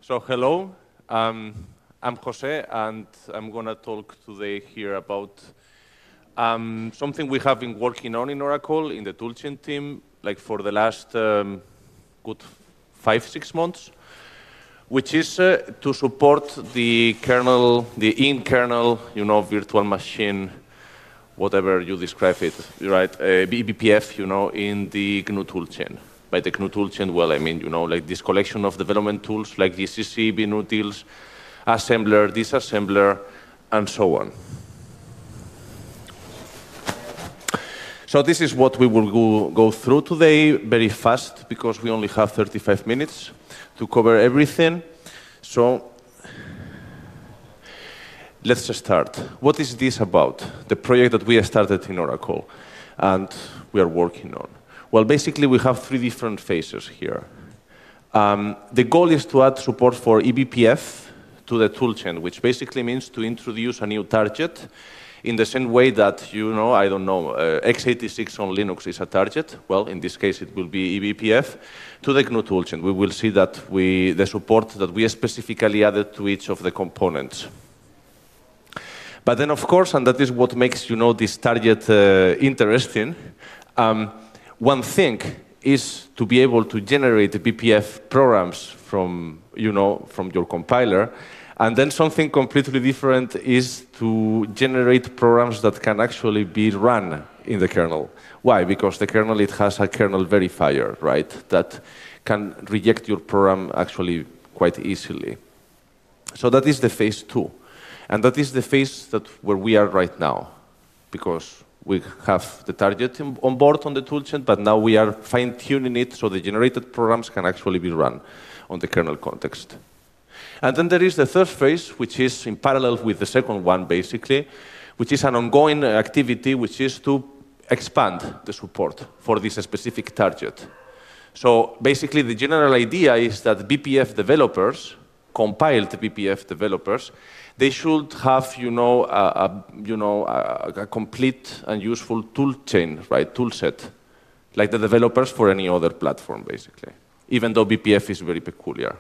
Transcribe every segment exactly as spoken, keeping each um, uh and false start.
So hello, um, I'm Jose, and I'm going to talk today here about um, something we have been working on in Oracle, in the toolchain team, like for the last um, good five, six months, which is uh, to support the kernel, the in-kernel, you know, virtual machine, whatever you describe it, right, uh, B B P F, you know, in the G N U toolchain. By the G N U toolchain, well, I mean, you know, like this collection of development tools like G C C, binutils, assembler, disassembler, and so on. So this is what we will go, go through today, very fast, because we only have thirty-five minutes to cover everything. So let's just start. What is this about? The project that we started in Oracle and we are working on. Well, basically, we have three different phases here. Um, the goal is to add support for E B P F to the toolchain, which basically means to introduce a new target in the same way that, you know, I don't know, uh, x eighty-six on Linux is a target. Well, in this case, it will be E B P F to the G N U toolchain. We will see that we, the support that we specifically added to each of the components. But then, of course, and that is what makes, you know, this target uh, interesting, um, one thing is to be able to generate B P F programs from, you know, from your compiler, and then something completely different is to generate programs that can actually be run in the kernel. Why? Because the kernel, it has a kernel verifier, right, that can reject your program actually quite easily. So that is the phase two. And that is the phase that where we are right now, because we have the target on board on the toolchain, but now we are fine-tuning it so the generated programs can actually be run on the kernel context. And then there is the third phase, which is in parallel with the second one, basically, which is an ongoing activity, which is to expand the support for this specific target. So basically, the general idea is that B P F developers, compiled B P F developers, they should have, you know, a, a, you know, a, a complete and useful tool chain, right, tool set, like the developers for any other platform, basically, even though B P F is very peculiar.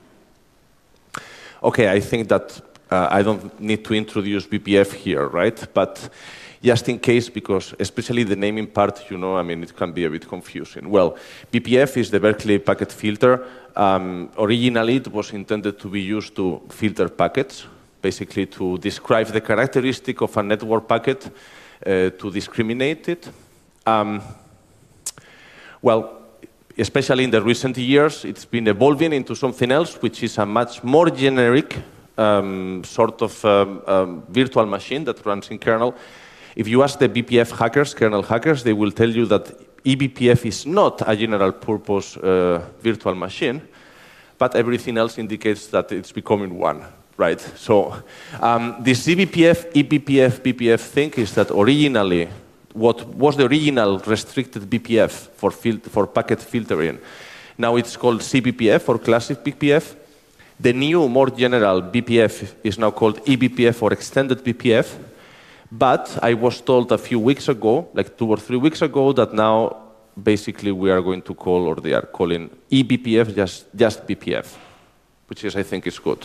Okay, I think that uh, I don't need to introduce B P F here, right? But just in case, because especially the naming part, you know, I mean, it can be a bit confusing. Well, B P F is the Berkeley packet filter. Um, originally, it was intended to be used to filter packets, basically to describe the characteristic of a network packet, uh, to discriminate it. Um, well, especially in the recent years, it's been evolving into something else, which is a much more generic um, sort of um, um, virtual machine that runs in kernel. If you ask the B P F hackers, kernel hackers, they will tell you that E B P F is not a general purpose uh, virtual machine, but everything else indicates that it's becoming one. Right, so um, this E B P F, E B P F, B P F thing is that originally, what was the original restricted B P F for, fil for packet filtering? Now it's called C B P F or classic B P F. The new, more general B P F is now called E B P F or extended B P F. But I was told a few weeks ago, like two or three weeks ago, that now basically we are going to call, or they are calling E B P F just, just B P F, which is, I think, is good.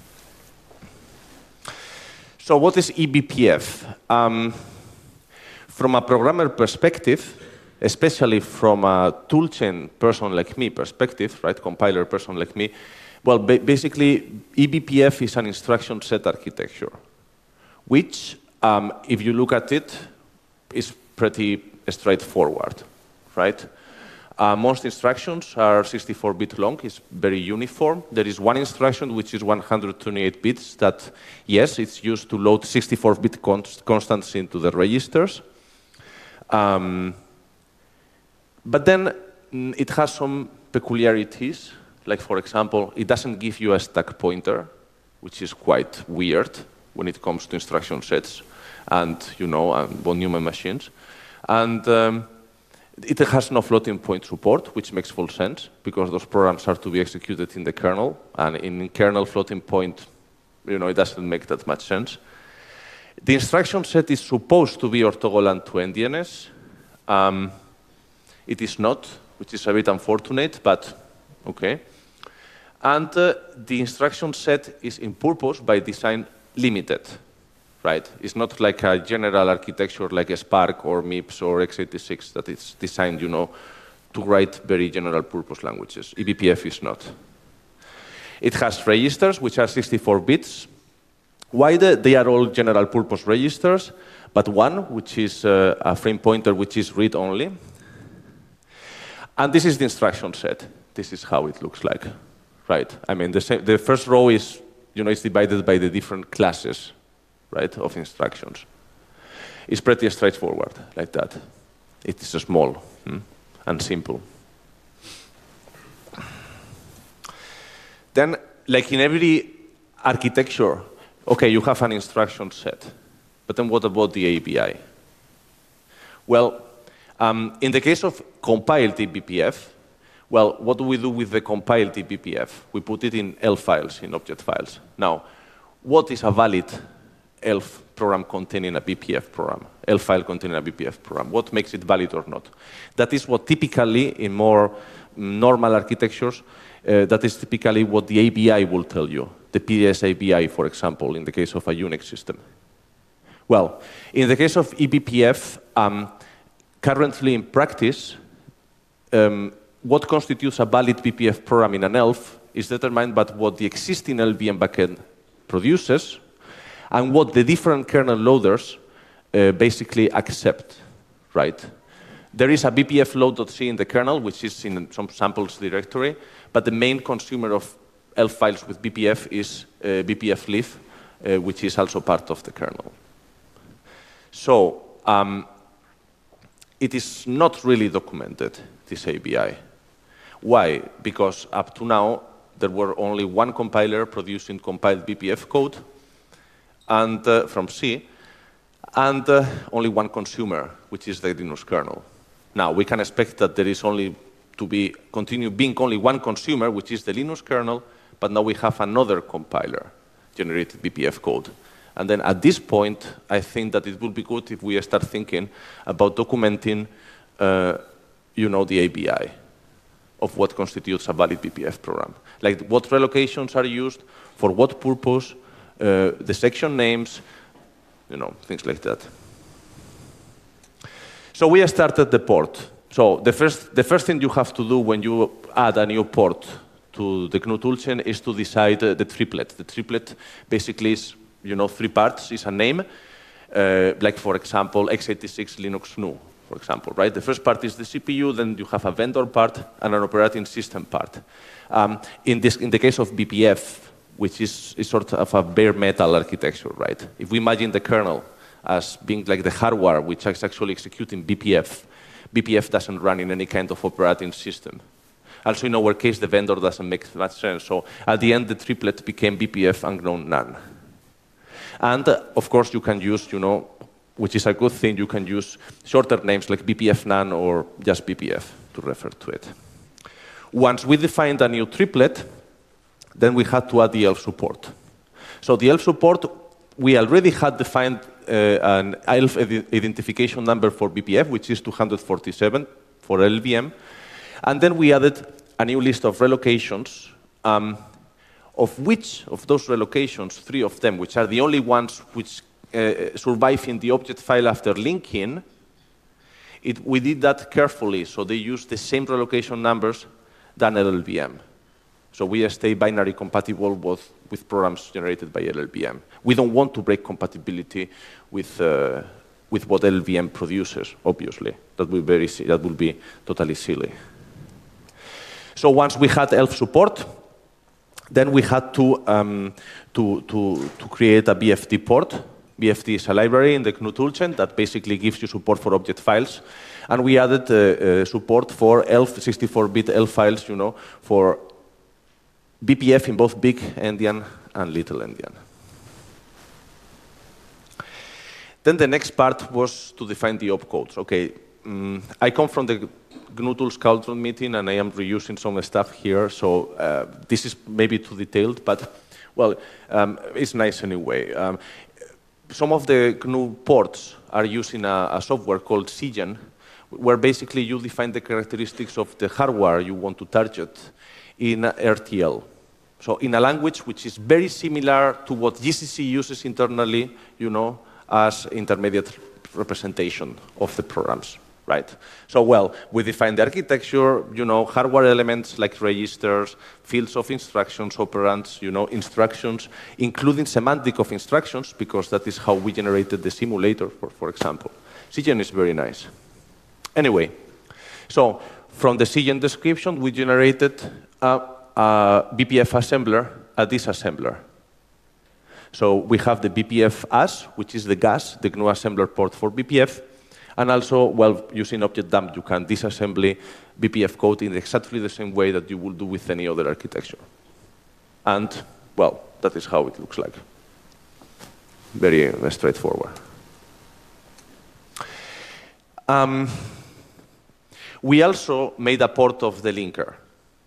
So what is E B P F? Um, from a programmer perspective, especially from a toolchain person like me perspective, right, compiler person like me, well, ba basically, E B P F is an instruction set architecture, which, um, if you look at it, is pretty straightforward, right? Uh, most instructions are sixty-four bit long. It's very uniform. There is one instruction which is one hundred twenty-eight bits that, yes, it's used to load sixty-four bit const constants into the registers. Um, but then mm, it has some peculiarities. Like, for example, it doesn't give you a stack pointer, which is quite weird when it comes to instruction sets and, you know, and von Neumann machines. And um, it has no floating point support, which makes full sense, because those programs are to be executed in the kernel, and in kernel floating point, you know, it doesn't make that much sense. The instruction set is supposed to be orthogonal to N D N S. Um, it is not, which is a bit unfortunate, but okay. And uh, the instruction set is in purpose by design limited, right? It's not like a general architecture like a Spark or MIPS or x eighty-six that is designed, you know, to write very general purpose languages. E B P F is not. It has registers, which are sixty-four bits. Why the, they are all general purpose registers, but one, which is uh, a frame pointer, which is read-only. And this is the instruction set. This is how it looks like, right? I mean, the, same, the first row is, you know, it's divided by the different classes, right, of instructions. It's pretty straightforward, like that. It is small hmm, and simple. Then, like in every architecture, okay, you have an instruction set, but then what about the A B I? Well, um, in the case of compiled E B P F, well, what do we do with the compiled E B P F? We put it in E L F files, in object files. Now, what is a valid E L F program containing a B P F program? E L F file containing a B P F program. What makes it valid or not? That is what typically, in more normal architectures, uh, that is typically what the A B I will tell you. The P D S A B I, for example, in the case of a Unix system. Well, in the case of E B P F, um, currently in practice, um, what constitutes a valid B P F program in an E L F is determined by what the existing L L V M backend produces and what the different kernel loaders uh, basically accept, right? There is a B P F load.c in the kernel, which is in some samples directory, but the main consumer of E L F files with B P F is uh, B P F lib, uh, which is also part of the kernel. So um, it is not really documented, this A B I. Why? Because up to now, there were only one compiler producing compiled B P F code and, uh, from C, and uh, only one consumer, which is the Linux kernel. Now, we can expect that there is only to be, continue being only one consumer, which is the Linux kernel, but now we have another compiler, generated B P F code. And then at this point, I think that it would be good if we start thinking about documenting, uh, you know, the A B I of what constitutes a valid B P F program. Like what relocations are used, for what purpose, uh, the section names, you know, things like that. So we started the port. So the first, the first thing you have to do when you add a new port to the G N U toolchain is to decide uh, the triplet. The triplet basically is, you know, three parts. Is a name, uh, like for example, x eighty-six Linux G N U, for example, right? The first part is the C P U, then you have a vendor part and an operating system part. Um, in, this, in the case of B P F, which is, is sort of a bare metal architecture, right? If we imagine the kernel as being like the hardware which is actually executing B P F, B P F doesn't run in any kind of operating system. Also, in our case, the vendor doesn't make much sense. So at the end, the triplet became B P F and G N U none. And uh, of course, you can use, you know, which is a good thing, you can use shorter names like B P F none or just B P F to refer to it. Once we defined a new triplet, then we had to add the E L F support. So the E L F support, we already had defined uh, an E L F identification number for B P F, which is two hundred forty-seven for L L V M. And then we added a new list of relocations, um, of which of those relocations, three of them, which are the only ones which uh, survive in the object file after linking, it, we did that carefully, so they use the same relocation numbers than L L V M. So we stay binary compatible with, with programs generated by L L V M. We don't want to break compatibility with, uh, with what L L V M produces, obviously. That will, very, that will be totally silly. So once we had E L F support, then we had to, um, to, to, to create a B F D port. B F D is a library in the G N U toolchain that basically gives you support for object files. And we added uh, uh, support for E L F, sixty-four bit E L F files, you know, for B P F in both big endian and little endian. Then the next part was to define the opcodes. Okay, um, I come from the G N U Tools Cultural meeting, and I am reusing some stuff here, so uh, this is maybe too detailed, but, well, um, it's nice anyway. Um, some of the G N U ports are using a, a software called Cgen, where basically you define the characteristics of the hardware you want to target in R T L. So in a language which is very similar to what G C C uses internally, you know, as intermediate representation of the programs, right? So, well, we define the architecture, you know, hardware elements like registers, fields of instructions, operands, you know, instructions, including semantic of instructions, because that is how we generated the simulator, for, for example. C Gen is very nice. Anyway, so from the C Gen description, we generated a, a B P F assembler, a disassembler. So we have the B P F as, which is the G A S, the G N U assembler port for B P F. And also, well, using object dump, you can disassemble B P F code in exactly the same way that you would do with any other architecture. And, well, that is how it looks like. Very uh, straightforward. Um, we also made a port of the linker.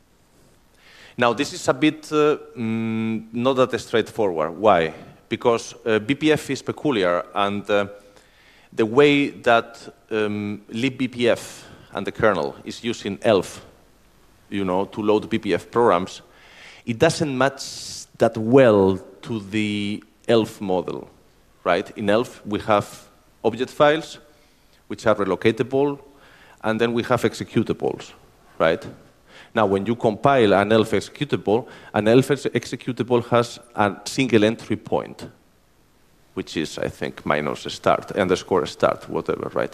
Now, this is a bit uh, mm, not that straightforward. Why? Because uh, B P F is peculiar, and uh, the way that um, libbpf and the kernel is using ELF, you know, to load B P F programs, it doesn't match that well to the ELF model, right? In ELF, we have object files, which are relocatable, and then we have executables, right? Now, when you compile an ELF executable, an ELF ex executable has a single entry point, which is, I think, minus start, underscore start, whatever, right?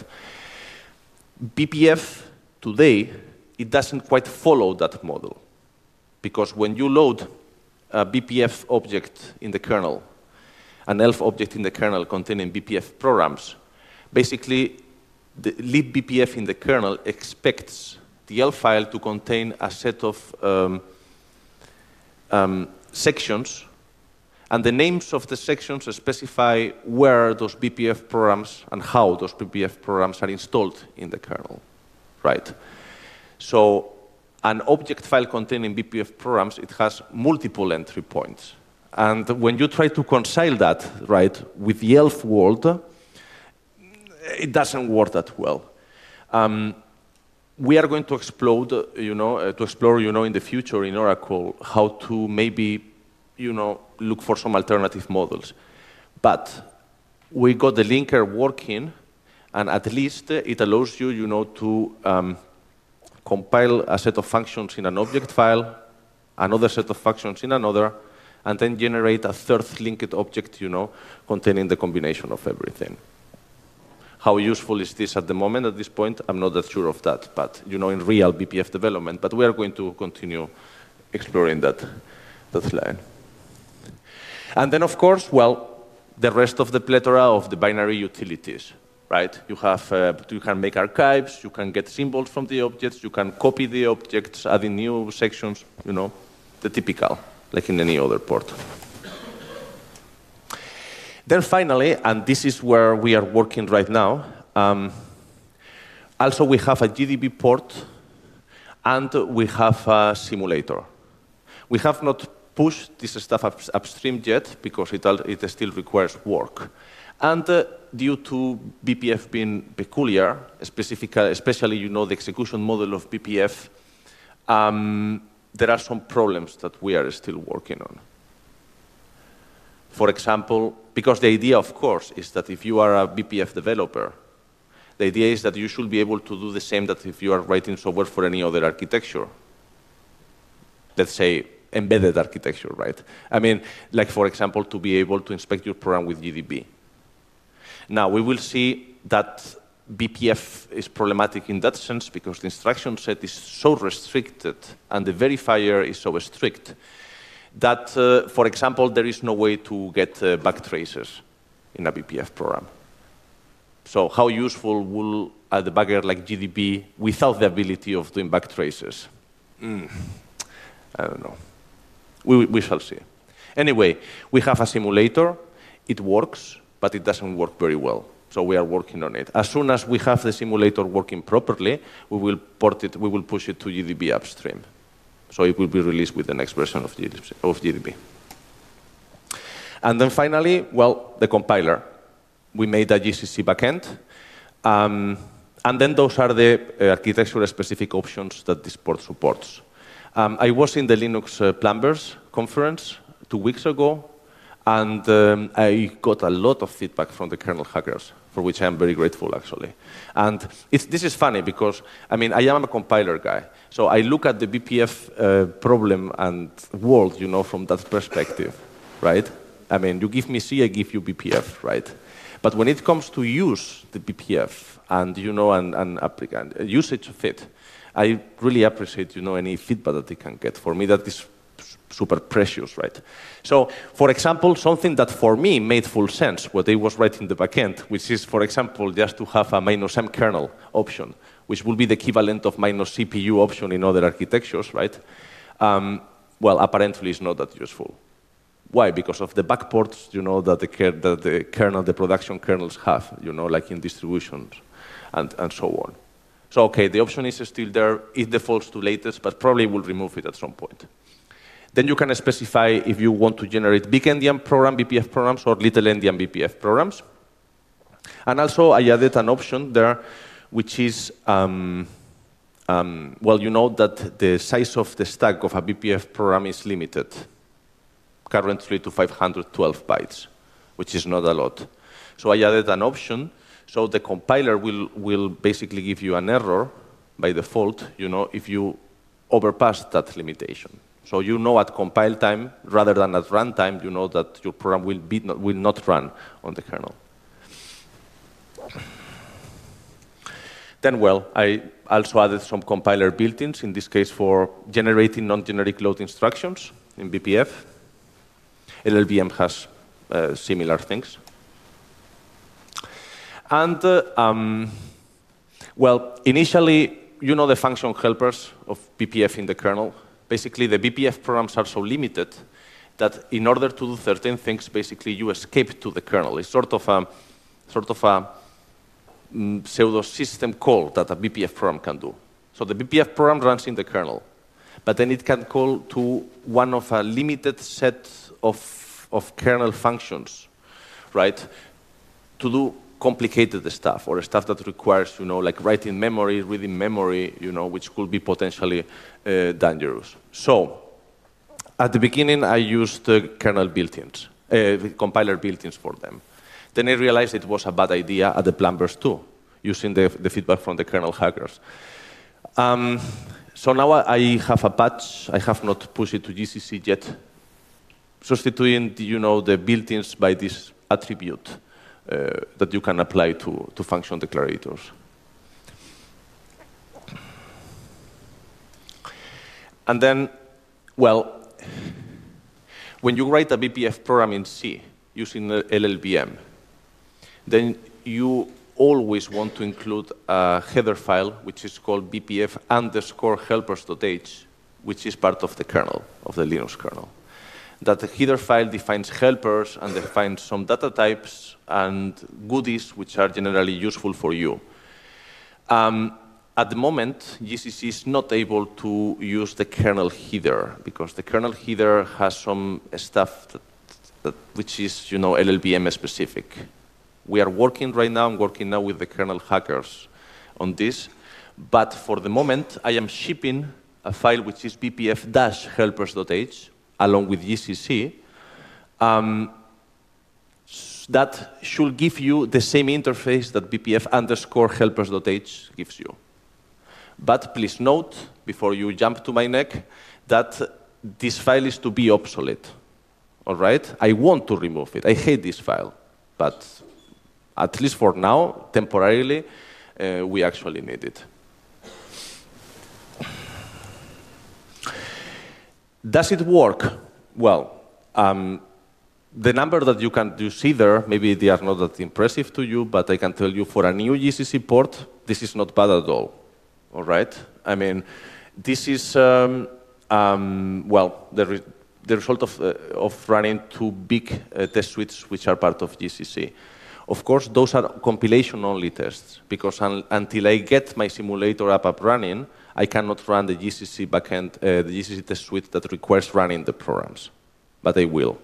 B P F today, it doesn't quite follow that model, because when you load a B P F object in the kernel, an ELF object in the kernel containing B P F programs, basically, the libbpf in the kernel expects the ELF file to contain a set of um, um, sections, and the names of the sections specify where those B P F programs and how those B P F programs are installed in the kernel, right? So an object file containing B P F programs, it has multiple entry points. And when you try to reconcile that, right, with the ELF world, it doesn't work that well. Um, We are going to explode, you know, uh, to explore, you know, in the future in Oracle how to maybe, you know, look for some alternative models. But we got the linker working, and at least uh, it allows you, you know, to um, compile a set of functions in an object file, another set of functions in another, and then generate a third linked object, you know, containing the combination of everything. How useful is this at the moment, at this point? I'm not that sure of that, but, you know, in real B P F development. But we are going to continue exploring that, that line. And then, of course, well, the rest of the plethora of the binary utilities, right? You have, uh, you can make archives, you can get symbols from the objects, you can copy the objects, adding new sections, you know, the typical, like in any other port. Then finally, and this is where we are working right now, um, also we have a G D B port and we have a simulator. We have not pushed this stuff up, upstream yet because it, it still requires work. And uh, due to B P F being peculiar, specifically, especially you know, the execution model of B P F, um, there are some problems that we are still working on. For example, because the idea, of course, is that if you are a B P F developer, the idea is that you should be able to do the same that if you are writing software for any other architecture. Let's say embedded architecture, right? I mean, like, for example, to be able to inspect your program with G D B. Now, we will see that B P F is problematic in that sense because the instruction set is so restricted and the verifier is so strict that, uh, for example, there is no way to get uh, backtraces in a B P F program. So how useful will a debugger like G D B without the ability of doing backtraces? Mm, I don't know. We, we shall see. Anyway, we have a simulator. It works, but it doesn't work very well. So we are working on it. As soon as we have the simulator working properly, we will port it, we will push it to G D B upstream. So it will be released with the next version of G D B. And then finally, well, the compiler. We made a G C C backend. Um, and then those are the uh, architecture-specific options that this port supports. Um, I was in the Linux uh, Plumbers conference two weeks ago, and um, I got a lot of feedback from the kernel hackers, for which I am very grateful, actually. And it's, this is funny because, I mean, I am a compiler guy, so I look at the B P F uh, problem and world, you know, from that perspective, right? I mean, you give me C, I give you B P F, right? But when it comes to use the B P F and, you know, and, and, and usage of it, I really appreciate, you know, any feedback that they can get. For me, that is super precious, right? So, for example, something that for me made full sense, what they was writing in the backend, which is, for example, just to have a minus M kernel option, which will be the equivalent of minus C P U option in other architectures, right? Um, well, apparently it's not that useful. Why? Because of the backports, you know, that the, that the kernel, the production kernels have, you know, like in distributions and, and so on. So, okay, the option is still there. It defaults to latest, but probably will remove it at some point. Then you can specify if you want to generate big endian program, B P F programs, or little endian B P F programs. And also, I added an option there, which is, um, um, well, you know that the size of the stack of a B P F program is limited, currently to five hundred twelve bytes, which is not a lot. So I added an option, so the compiler will, will basically give you an error by default, you know, if you overpass that limitation. So you know at compile time, rather than at runtime, you know that your program will, be not, will not run on the kernel. Then, well, I also added some compiler built-ins, in this case for generating non-generic load instructions in B P F. L L V M has uh, similar things. And, uh, um, well, initially, you know the function helpers of B P F in the kernel. Basically, the B P F programs are so limited that in order to do certain things, basically, you escape to the kernel. It's sort of a, sort of a mm, pseudo-system call that a B P F program can do. So the B P F program runs in the kernel, but then it can call to one of a limited set of, of kernel functions, right, to do complicated stuff, or stuff that requires, you know, like writing memory, reading memory, you know, which could be potentially uh, dangerous. So, at the beginning, I used uh, kernel built-ins, uh, compiler built-ins for them. Then I realized it was a bad idea at the Plumbers too, using the, the feedback from the kernel hackers. Um, so now I have a patch. I have not pushed it to G C C yet, substituting, you know, the built-ins by this attribute Uh, that you can apply to, to function declarators. And then, well, when you write a B P F program in C using L L V M, then you always want to include a header file which is called B P F underscore helpers.h, which is part of the kernel, of the Linux kernel. That the header file defines helpers and defines some data types and goodies which are generally useful for you. Um, at the moment, G C C is not able to use the kernel header because the kernel header has some stuff that, that which is, you know, L L V M specific. We are working right now, I'm working now with the kernel hackers on this, but for the moment, I am shipping a file which is B P F dash helpers.h along with G C C, um, that should give you the same interface that B P F underscore helpers.h gives you. But please note, before you jump to my neck, that this file is to be obsolete. All right? I want to remove it. I hate this file. But at least for now, temporarily, uh, we actually need it. Does it work? Well, um, the number that you can you see there, maybe they are not that impressive to you, but I can tell you for a new G C C port, this is not bad at all. All right? I mean, this is, um, um, well, the, re the result of, uh, of running two big uh, test suites which are part of G C C. Of course, those are compilation-only tests, because un until I get my simulator app up running, I cannot run the G C C backend, uh, the G C C test suite that requires running the programs, but I will.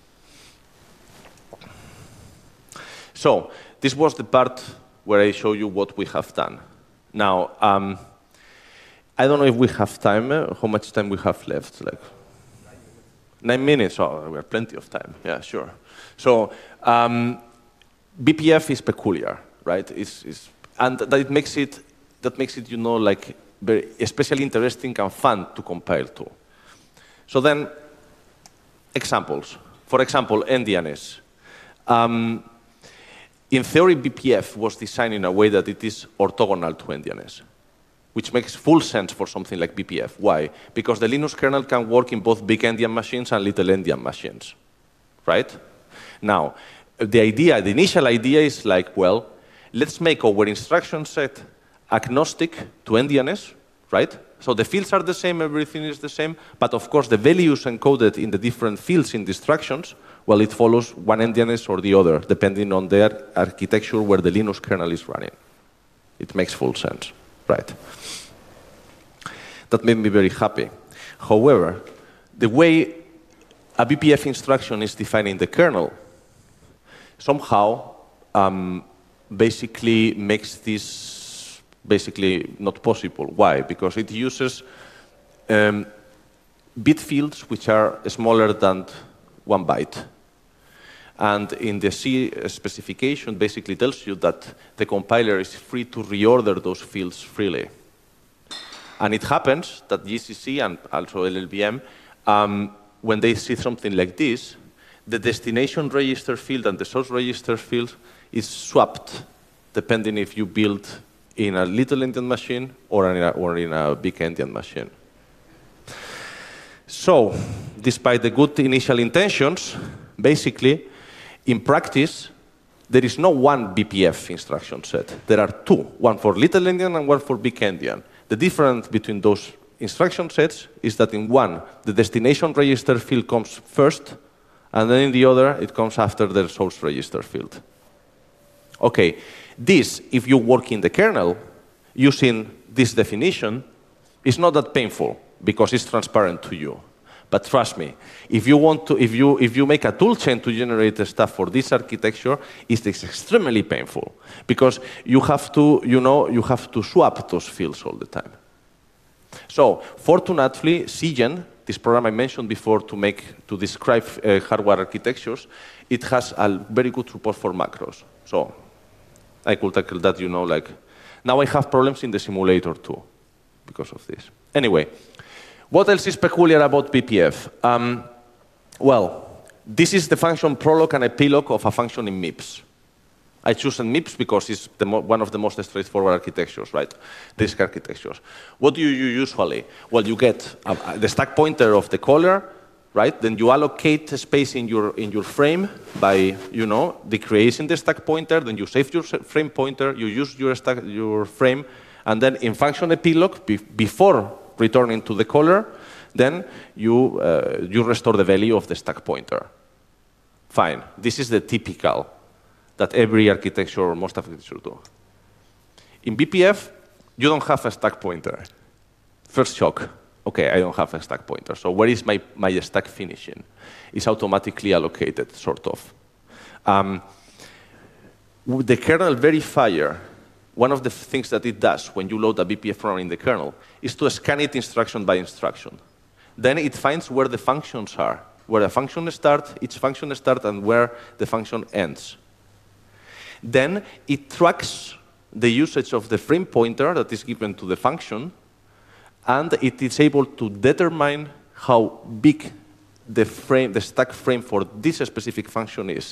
So this was the part where I show you what we have done. Now, um, I don't know if we have time. Uh, how much time we have left? Like Nine minutes? Oh, we have plenty of time. Yeah, sure. So um, B P F is peculiar, right? It's, it's, and that it makes it, that makes it, you know, like very especially interesting and fun to compile to. So then, examples. For example, N D N S. Um, in theory, B P F was designed in a way that it is orthogonal to N D N S, which makes full sense for something like B P F. Why? Because the Linux kernel can work in both big endian machines and little endian machines, right? Now, the idea, the initial idea is like, well, let's make our instruction set agnostic to N D N S, right? So the fields are the same, everything is the same, but of course the values encoded in the different fields in the instructions, well, it follows one N D N S or the other, depending on their architecture where the Linux kernel is running. It makes full sense, right? That made me very happy. However, the way a B P F instruction is defined in the kernel somehow um, basically makes this basically not possible. Why? Because it uses um, bit fields which are smaller than one byte. And in the C specification basically tells you that the compiler is free to reorder those fields freely. And it happens that G C C and also L L V M, um, when they see something like this, the destination register field and the source register field is swapped depending if you build in a little endian machine or in a, or in a big endian machine. So, despite the good initial intentions, basically, in practice, there is no one B P F instruction set. There are two, one for little endian and one for big endian. The difference between those instruction sets is that in one, the destination register field comes first, and then in the other, it comes after the source register field. Okay, this, if you work in the kernel, using this definition, is not that painful, because it's transparent to you. But trust me, if you want to, if you, if you make a toolchain to generate the stuff for this architecture, it's extremely painful, because you have to, you know, you have to swap those fields all the time. So, fortunately, Cgen, this program I mentioned before to make, to describe uh, hardware architectures, it has a very good support for macros. So, I could tackle that, you know, like, now I have problems in the simulator too, because of this. Anyway, what else is peculiar about B P F? Um, well, this is the function prolog and epilog of a function in MIPS. I choose MIPS because it's the mo one of the most straightforward architectures, right? Disk architectures. What do you use usually? Well, you get uh, the stack pointer of the caller, right? Then you allocate space in your in your frame by, you know, decreasing the stack pointer. Then you save your frame pointer. You use your stack your frame, and then in function epilog be before returning to the caller, then you uh, you restore the value of the stack pointer. Fine. This is the typical that every architecture or most architectures do. In B P F, you don't have a stack pointer. First shock. Okay, I don't have a stack pointer. So where is my, my stack finishing? It's automatically allocated, sort of. Um, the kernel verifier, one of the things that it does when you load a B P F program in the kernel is to scan it instruction by instruction. Then it finds where the functions are, where the function starts, each function starts, and where the function ends. Then it tracks the usage of the frame pointer that is given to the function, and it is able to determine how big the frame, the stack frame for this specific function is.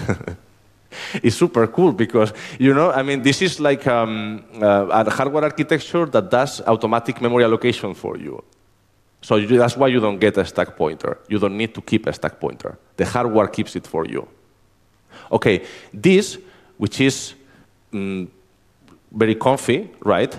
It's super cool because, you know, I mean, this is like um, uh, a hardware architecture that does automatic memory allocation for you. So you, that's why you don't get a stack pointer. You don't need to keep a stack pointer. The hardware keeps it for you. Okay, this, which is um, very comfy, right?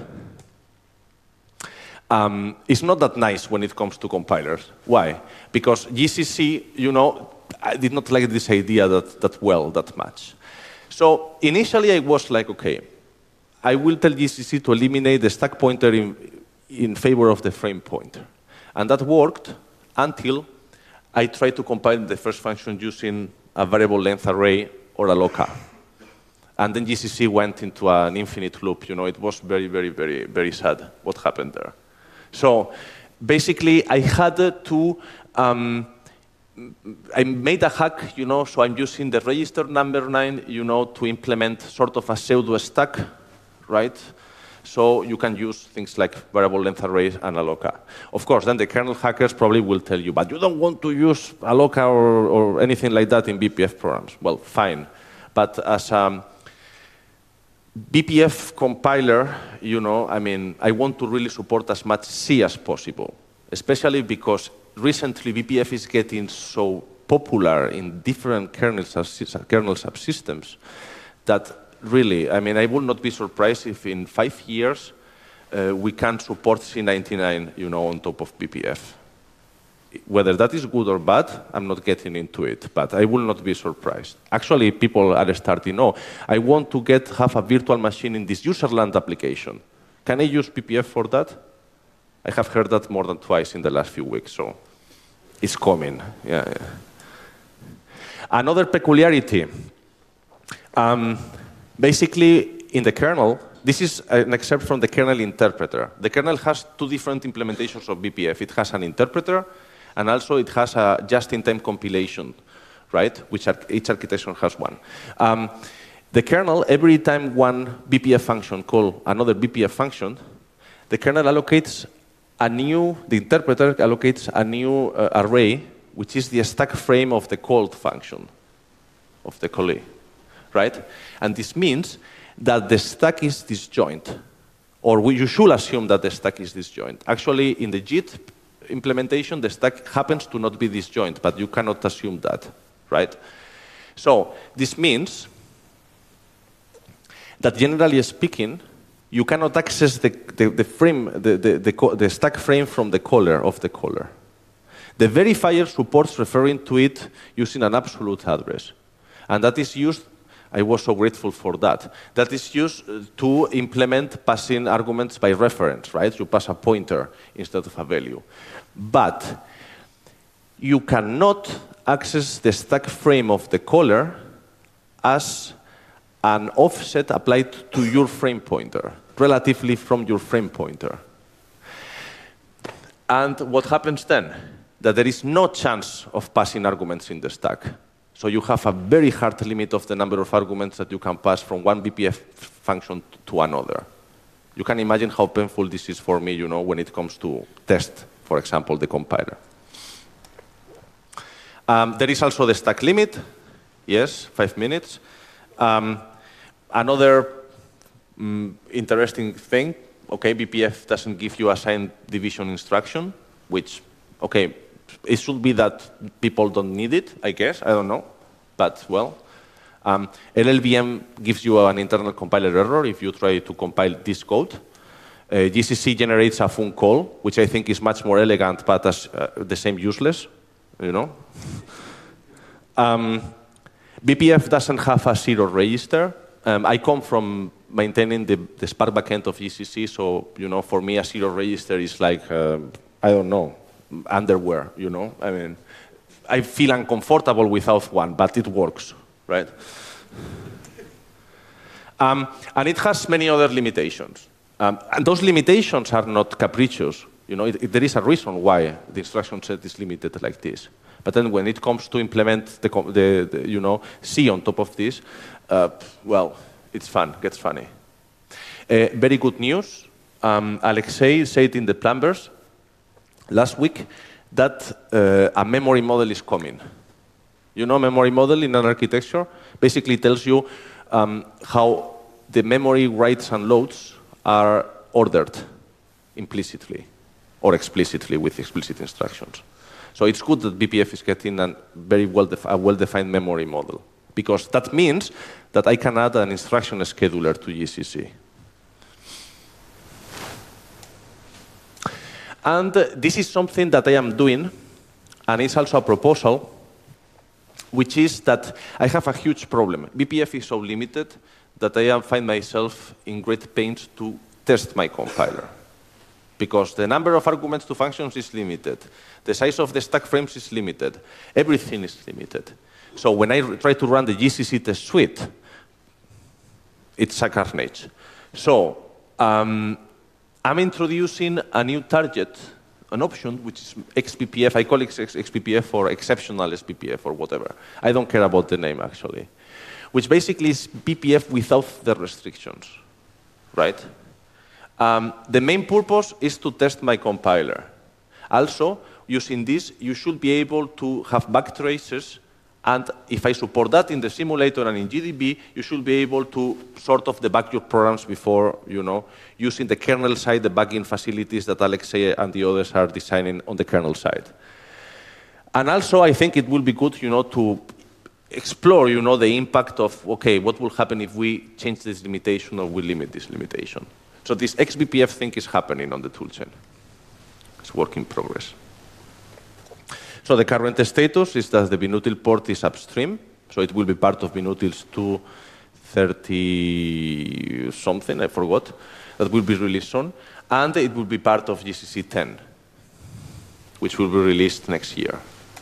Um, it's not that nice when it comes to compilers. Why? Because G C C, you know, I did not like this idea that, that well, that much. So initially I was like, okay, I will tell G C C to eliminate the stack pointer in, in favor of the frame pointer. And that worked until I tried to compile the first function using a variable length array or a loca. And then G C C went into an infinite loop. You know, it was very, very, very, very sad what happened there. So basically, I had to um, I made a hack, you know, so I'm using the register number nine, you know, to implement sort of a pseudo stack, right? So you can use things like variable length arrays and alloca. Of course, then the kernel hackers probably will tell you, but you don't want to use alloca or, or anything like that in B P F programs. Well, fine. But as a B P F compiler, you know, I mean, I want to really support as much C as possible, especially because recently B P F is getting so popular in different kernel, kernel subsystems that really, I mean, I would not be surprised if in five years uh, we can support C ninety-nine, you know, on top of B P F. Whether that is good or bad, I'm not getting into it, but I will not be surprised. Actually, people are starting, oh, I want to get have a virtual machine in this userland application. Can I use B P F for that? I have heard that more than twice in the last few weeks, so it's coming. Yeah, yeah. Another peculiarity. Um, Basically, in the kernel, this is an excerpt from the kernel interpreter. The kernel has two different implementations of B P F. It has an interpreter, and also it has a just-in-time compilation, right? Which are, each architecture has one. Um, the kernel, every time one B P F function call another B P F function, the kernel allocates a new, the interpreter allocates a new uh, array, which is the stack frame of the called function, of the callee. Right? And this means that the stack is disjoint, or we, you should assume that the stack is disjoint. Actually, in the JIT implementation, the stack happens to not be disjoint, but you cannot assume that, right? So this means that generally speaking, you cannot access the, the, the frame, the, the, the, the stack frame from the caller of the caller. The verifier supports referring to it using an absolute address, and that is used. I was so grateful for that. That is used to implement passing arguments by reference, right? You pass a pointer instead of a value. But you cannot access the stack frame of the caller as an offset applied to your frame pointer, relatively from your frame pointer. And what happens then? That there is no chance of passing arguments in the stack. So you have a very hard limit of the number of arguments that you can pass from one B P F function to another. You can imagine how painful this is for me, you know, when it comes to test, for example, the compiler. Um, there is also the stack limit. Yes, five minutes. Um, another um, interesting thing, okay, B P F doesn't give you a signed division instruction, which, okay, it should be that people don't need it, I guess. I don't know. But, well, um, L L V M gives you an internal compiler error if you try to compile this code. Uh, G C C generates a fun call, which I think is much more elegant, but as uh, the same useless, you know. um, B P F doesn't have a zero register. Um, I come from maintaining the, the Spark backend of G C C, so, you know, for me a zero register is like, uh, I don't know, underwear, you know? I mean, I feel uncomfortable without one, but it works, right? Um, and it has many other limitations. Um, and those limitations are not capricious. You know, it, it, there is a reason why the instruction set is limited like this. But then when it comes to implement the, the, the you know, C on top of this, uh, well, it's fun, gets funny. Uh, very good news. Um, Alexei said in the Plumbers last week that uh, a memory model is coming. You know, memory model in an architecture basically tells you um, how the memory writes and loads are ordered implicitly or explicitly with explicit instructions. So it's good that B P F is getting a very well-defi- a well-defined memory model, because that means that I can add an instruction scheduler to G C C. And uh, this is something that I am doing, and it's also a proposal, which is that I have a huge problem. B P F is so limited that I find myself in great pains to test my compiler, because the number of arguments to functions is limited. The size of the stack frames is limited. Everything is limited. So when I try to run the G C C test suite, it's a carnage. So um, I'm introducing a new target an option which is X B P F. I call it X B P F or exceptional S B P F or whatever. I don't care about the name actually. Which basically is B P F without the restrictions, right? Um, the main purpose is to test my compiler. Also, using this, you should be able to have backtraces, and if I support that in the simulator and in G D B, you should be able to sort of debug your programs before, you know, using the kernel side, debugging facilities that Alexei and the others are designing on the kernel side. And also, I think it will be good, you know, to explore, you know, the impact of, okay, what will happen if we change this limitation or we limit this limitation. So this X B P F thing is happening on the toolchain. It's work in progress. So the current status is that the Binutil port is upstream, so it will be part of Binutils two thirty something, I forgot, that will be released soon, and it will be part of G C C ten, which will be released next year.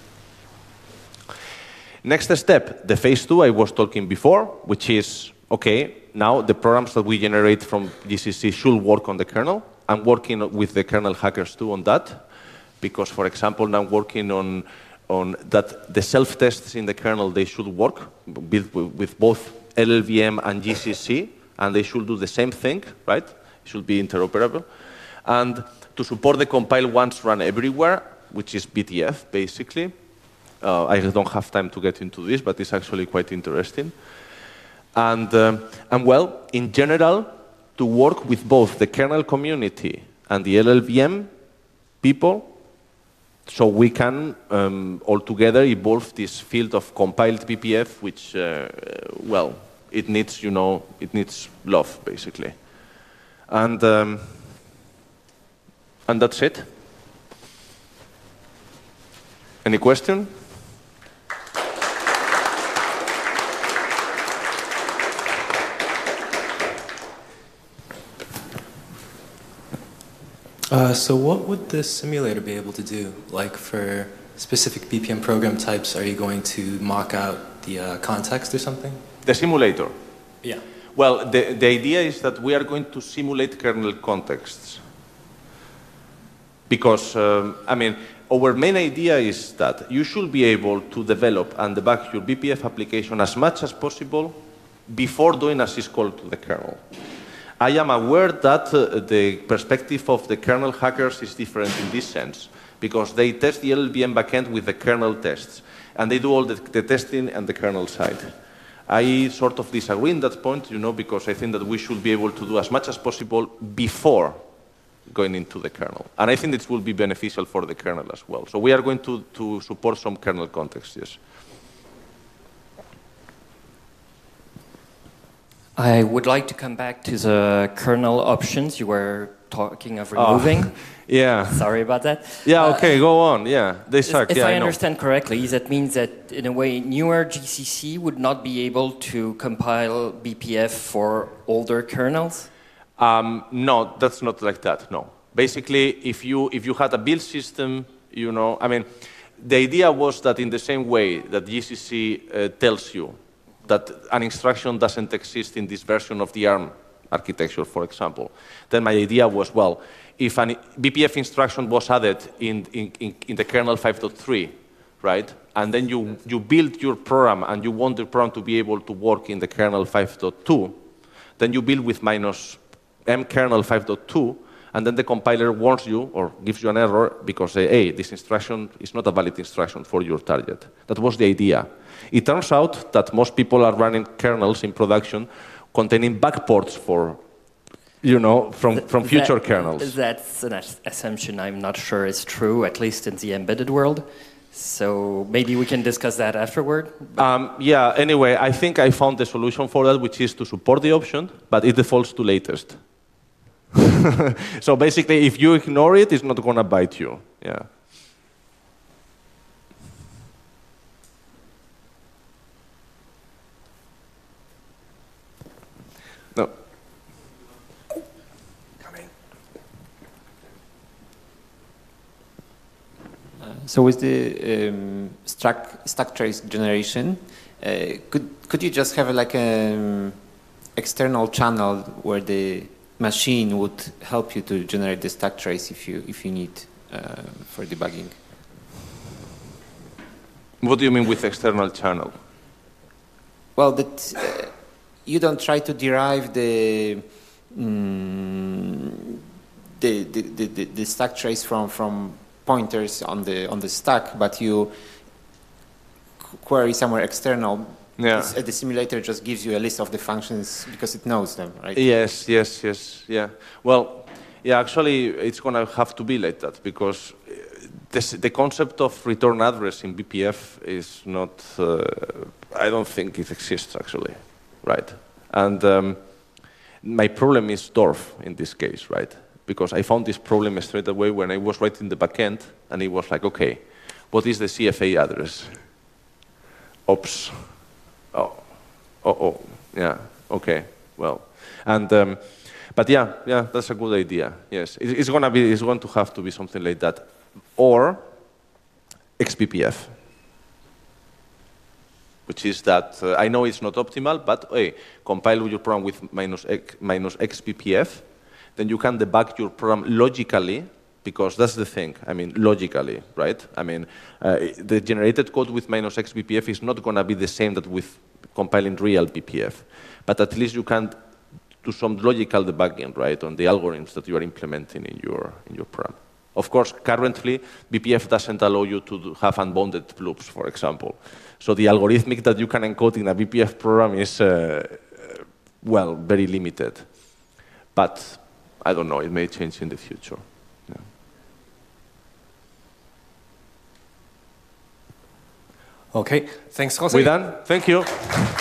Next step, the phase two I was talking before, which is, okay, now the programs that we generate from G C C should work on the kernel. I'm working with the kernel hackers too on that, because, for example, now I'm working on, on that the self-tests in the kernel, they should work with, with both L L V M and G C C, and they should do the same thing, right? It should be interoperable. And to support the compile once run everywhere, which is B T F, basically. Uh, I don't have time to get into this, but it's actually quite interesting. And, um, and well, in general, to work with both the kernel community and the L L V M people, so we can um, all together evolve this field of compiled B P F, which, uh, well, it needs, you know, it needs love, basically. And, um, and that's it. Any question? Uh, so what would the simulator be able to do? Like for specific B P M program types, are you going to mock out the uh, context or something? The simulator? Yeah. Well, the, the idea is that we are going to simulate kernel contexts. Because, um, I mean, our main idea is that you should be able to develop and debug your B P F application as much as possible before doing a syscall to the kernel. I am aware that uh, the perspective of the kernel hackers is different in this sense, because they test the L L V M backend with the kernel tests, and they do all the, the testing on the kernel side. I sort of disagree in that point, you know, because I think that we should be able to do as much as possible before going into the kernel. And I think this will be beneficial for the kernel as well. So we are going to, to support some kernel contexts, yes. I would like to come back to the kernel options you were talking of removing. Oh, yeah. Sorry about that. Yeah, uh, okay, go on. Yeah, they suck. If yeah, I, I understand correctly, that means that in a way newer G C C would not be able to compile B P F for older kernels? Um, no, that's not like that, no. Basically, if you, if you had a build system, you know, I mean, the idea was that in the same way that G C C uh, tells you that an instruction doesn't exist in this version of the ARM architecture, for example, then my idea was, well, if a B P F instruction was added in, in, in, in the kernel five point three, right, and then you, you build your program and you want the program to be able to work in the kernel five point two, then you build with minus M kernel five point two, and then the compiler warns you or gives you an error because, uh, hey, this instruction is not a valid instruction for your target. That was the idea. It turns out that most people are running kernels in production containing backports for, you know, from, from future that, kernels. That's an assumption I'm not sure is true, at least in the embedded world. So maybe we can discuss that afterward. Um, yeah, anyway, I think I found the solution for that, which is to support the option, but it defaults to latest. So basically, if you ignore it, it's not going to bite you. Yeah. No. Coming. Uh, so with the um, stack, stack trace generation, uh, could could you just have a, like an external channel where the machine would help you to generate the stack trace if you if you need uh, for debugging. What do you mean with external channel? Well, that uh, you don't try to derive the, mm, the, the, the, the, the stack trace from, from pointers on the, on the stack, but you query somewhere external. Yeah. This, uh, the simulator just gives you a list of the functions because it knows them, right? Yes, yes, yes, yeah. Well, yeah, actually, it's going to have to be like that because this, the concept of return address in B P F is not, uh, I don't think it exists actually, right? And um, my problem is Dorf in this case, right? Because I found this problem straight away when I was writing the backend, and it was like, okay, what is the C F A address? Oops. Oh, oh, oh, yeah, okay, well, and um, but yeah, yeah, that's a good idea. Yes, it, it's gonna be, it's going to have to be something like that, or X B P F, which is that uh, I know it's not optimal, but hey, compile your program with minus X, minus X B P F, then you can debug your program logically. Because that's the thing, I mean, logically, right? I mean, uh, the generated code with minus X B P F is not going to be the same that with compiling real B P F. But at least you can do some logical debugging, right, on the algorithms that you are implementing in your, in your program. Of course, currently, B P F doesn't allow you to do, have unbounded loops, for example. So the algorithmic that you can encode in a B P F program is, uh, well, very limited. But I don't know, it may change in the future. Okay, thanks, Jose. We're done. Thank you.